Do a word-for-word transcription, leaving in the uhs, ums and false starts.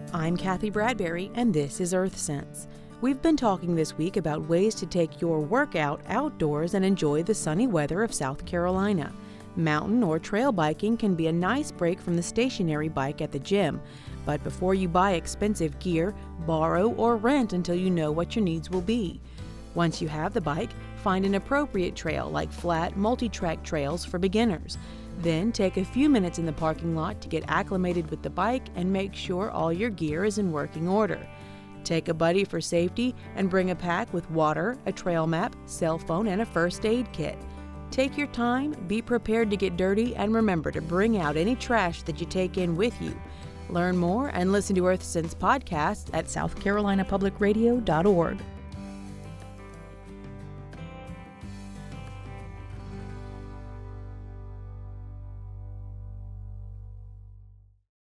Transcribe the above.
I'm Kathy Bradbury, and this is Earth Sense. We've been talking this week about ways to take your workout outdoors and enjoy the sunny weather of South Carolina. Mountain or trail biking can be a nice break from the stationary bike at the gym, but before you buy expensive gear, borrow or rent until you know what your needs will be. Once you have the bike, find an appropriate trail like flat, multi-track trails for beginners. Then take a few minutes in the parking lot to get acclimated with the bike and make sure all your gear is in working order. Take a buddy for safety and bring a pack with water, a trail map, cell phone, and a first aid kit. Take your time, be prepared to get dirty, and remember to bring out any trash that you take in with you. Learn more and listen to Earth Sense podcasts at south carolina public radio dot org.